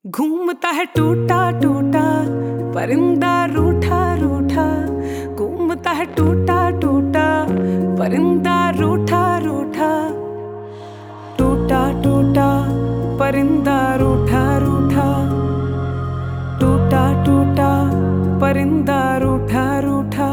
घूमता है टूटा टूटा परिंदा रूठा रूठा। घूमता है टूटा टूटा परिंदा रूठा रूठा। टूटा टूटा परिंदा रूठा रूठा। टूटा टूटा परिंदा रूठा रूठा।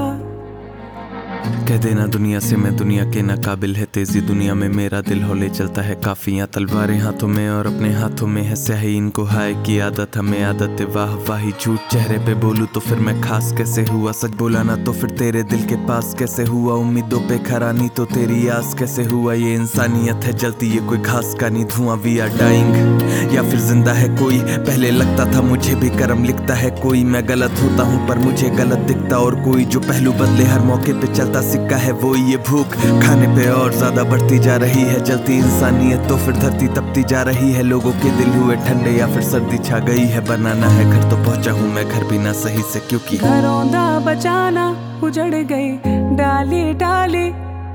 कह देना दुनिया से मैं दुनिया के नाकाबिल है तेजी दुनिया में मेरा दिल हौले चलता है काफियां तलवारें हाथों में और अपने हाथों में है स्याही इनको हाय की आदत हमें आदत है वाह वाही झूठ चेहरे पे बोलूं तो फिर मैं खास कैसे हुआ सच बोला ना तो फिर तेरे दिल के पास कैसे हुआ उम्मीदों पे खरा नहीं तो तेरी आस कैसे हुआ ये इंसानियत है जलती ये कोई घास का नहीं धुआं वी आर डाइंग या फिर जिंदा है कोई पहले लगता था मुझे भी कर्म लिखता है कोई मैं गलत होता हूँ पर मुझे गलत दिखता और कोई जो पहलू बदले हर मौके पे चलता सिक्का है वो ये भूख खाने पे और ज्यादा बढ़ती जा रही है जलती इंसानियत तो फिर धरती तपती जा रही है लोगों के दिल हुए ठंडे या फिर सर्दी छा गई है बनाना है घर तो पहुंचा हूँ मैं घर भी ना सही से क्योंकि घरों दा बचाना उजड़ गई डाली डाली।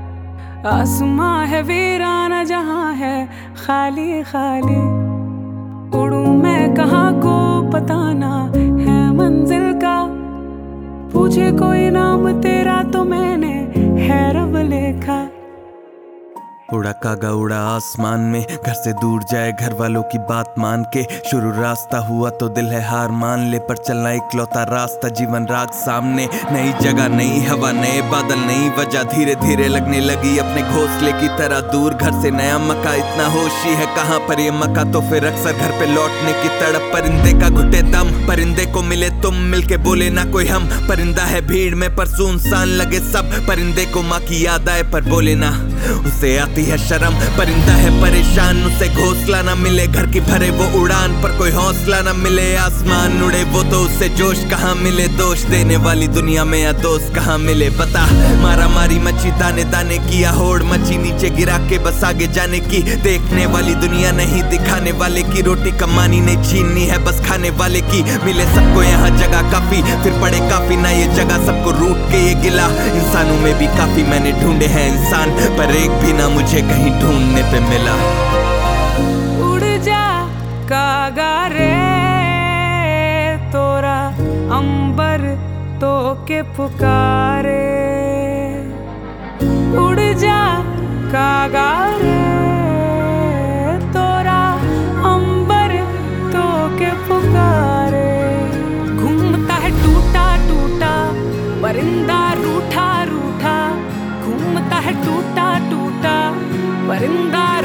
आसमां है वीराना जहां है खाली खाली। उड़ूं मैं कहाँ को पता ना है मंजिल का पूछे कोई नाम तेरा तो मैंने है रब लेखा। उड़ा कागा उड़ा आसमान में घर से दूर जाए घर वालों की बात मान के शुरू रास्ता हुआ तो दिल है हार मान ले पर चलना इकलौता रास्ता जीवन राग सामने नई जगह नई हवा नए बादल नई वजह धीरे धीरे लगने लगी अपने घोंसले की तरह दूर घर से नया मका इतना होशी है कहाँ पर ये मका तो फिर अक्सर घर पे लौटने की तड़प परिंदे का घुटे दम परिंदे को मिले तुम मिलके बोले ना कोई हम परिंदा है भीड़ में पर सुनसान लगे सब परिंदे को माँ की याद आए पर बोले ना उसे आती है शर्म परिंदा है परेशान उसे घोंसला ना मिले घर की भरे वो उड़ान पर कोई हौसला ना मिले आसमान उड़े वो तो उसे जोश कहाँ मिले दोष देने वाली दुनिया में या दोस्त कहाँ मिले बता मारा मारी मची दाने दाने किया होड़ मची नीचे गिरा के बस आगे जाने की देखने वाली दुनिया नहीं दिखाने वाले की रोटी कमानी नहीं छीननी है बस खाने वाले की मिले सबको यहाँ जगह काफी फिर पड़े काफी ना ये जगह सबको रूट के ये गिला इंसानों में भी काफी मैंने ढूंढे हैं इंसान पर एक भी ना मुझे कहीं ढूंढने पे मिला। उड़ जा कागा रे तोरा अंबर तो के पुकारे। उड़ जा कागा रे तोरा अंबर तो के पुकारे। घूमता है टूटा टूटा परिंदा रूठा रूठा। घूमता है टूटा टूटा परिंदा